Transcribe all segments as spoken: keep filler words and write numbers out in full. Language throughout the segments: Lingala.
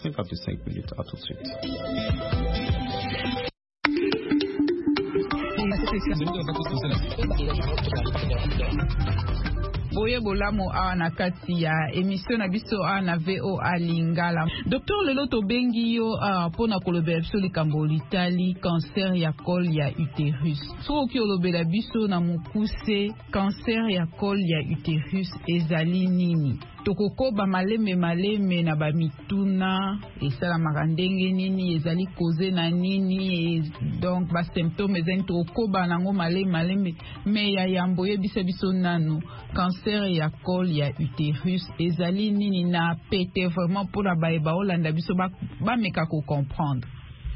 cinquante-cinq minutes. À tout de suite. Boye bolamo a na kati ya émission na biso a na V O A Lingala. Docteur lelo to bengi yo a pona kolobela biso likambo litali cancer ya col ya utérus. So ki olobela biso na mukuse cancer ya col ya utérus ezali nini? Tokoko ba maleme maleme na ba mituna esala makandenge nini ezali cause na nini et donc ba symptômes ezali tokoko ba nango maleme maleme me ya yamboye biso biso nanu cancer ya col ya utérus ezali nini na pété vraiment pour la baeba olanda biso ba ba meka ko comprendre.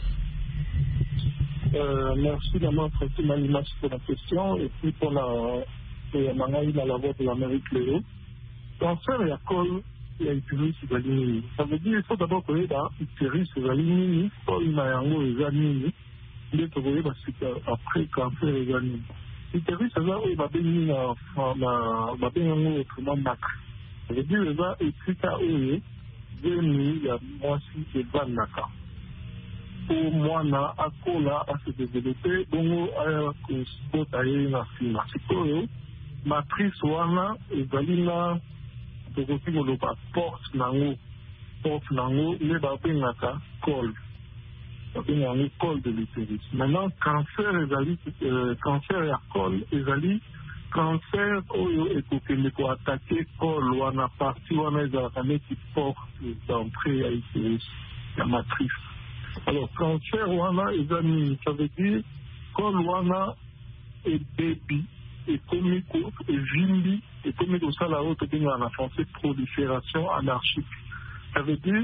Euh, merci d'avoir traité ma image pour la question et puis pour la euh, mangaï la voix de l'Amérique Léo. Cancer ya col ya utérus ezali nini? Ça veut dire il faut d'abord koyeba utérus ezali nini, col na yango ezali nini, nde tokoyeba sika après cancer ezali nini. Utérus eza oyo babengi na babengi yango autrement macre. Ça veut dire eza esika oyo zemi ya mwasi evandaka po mwana akola ase développe bongo aya kosota ye na nsima. Sikoyo matrice wana ezali na tokoki koloba porte nango porte nango nde babengaka col babenga yango col de l'utérus. Maintenant cancer ezali euh, cancer ya col ezali cancer oyo ekokende koatake col wana partie wana ezalaka neti porte d'entrée ya utérus ya matrice. Alors cancer wana eza nini? Ça veut dire col wana ebebi ekomi ko evimbi ekomi kosala oyo tobengaka na français prolifération anarchique. Ça veut dire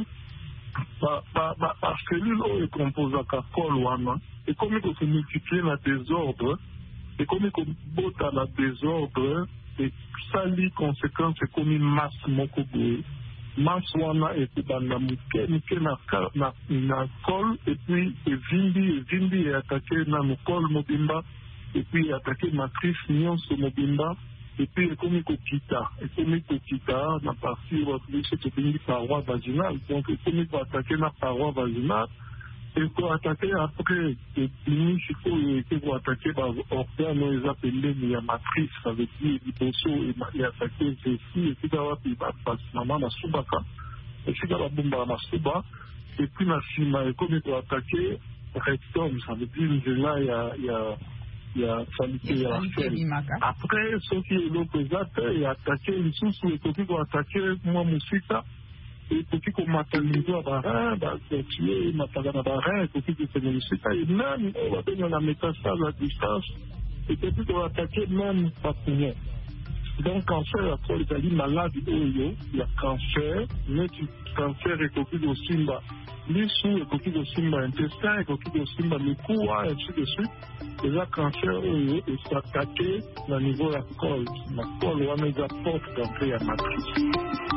bacellule oyo ekompozaka col wana ekomi kose multiplier na désordre ekomi kobota na désordre esali conséquence ekomi masse moko boye. Masse wana ekobanda moke moke na col epuis evimbi evimbi eatake nano col mobimba epuis eatake matrice nyonso mobimba epuis ekomi kokita ekomi kokita na partie biso tobengi paroi vaginale. Donc ekomi koatake na paroi vaginale ekoatake après ebimi sikoyo eke koatake baorgane oyo eza pembeni ya matrice. Ça veut dire liboso eatake zesi esika wapi mama basubaka esika babombaka masuba epuis na nsima ekomi koatake rectum. Ça veut dire nzela ya ya salite ya sel. Après soki eloko eza te eatake lisusu ekoki koatake mwa mosika ekoki komata niveau ya barein batie emataka na barein ekoki kokende mosika ememe oyo babenga na métastase à distance ekoki koatake meme bapoumon. Donc cancer ya col ezali maladi oyo ya cancer neti cancer ekoki kosimba lisu ekoki kosimba intestin ekoki kosimba mikuwa ainsi de suite. Eza cancer oyo esatake na niveau ya col na col wana eza porte d'entrée ya matrice.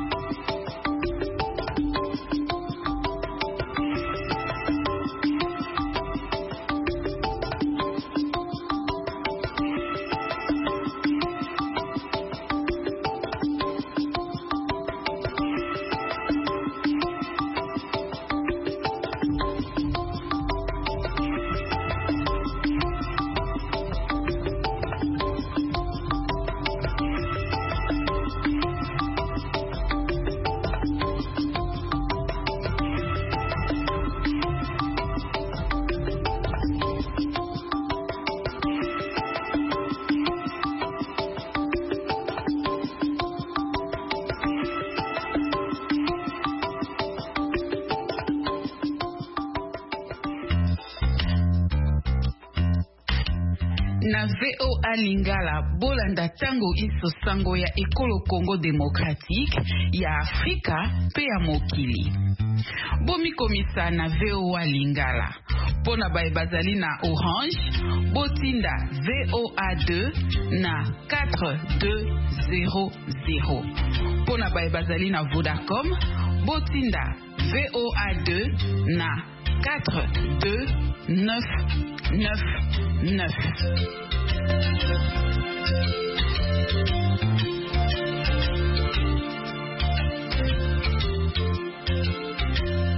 Na V O A Lingala bolanda tango iso sango ya ekolo Congo démocratique ya Afrika pe ya mokili. Bomi komisa na V O A Lingala. Pona bae bazali na Orange, botinda V O A deux na quatre deux zéro zéro. Pona bae bazali na Vodacom, botinda V O A deux na quatre deux neuf neuf neuf.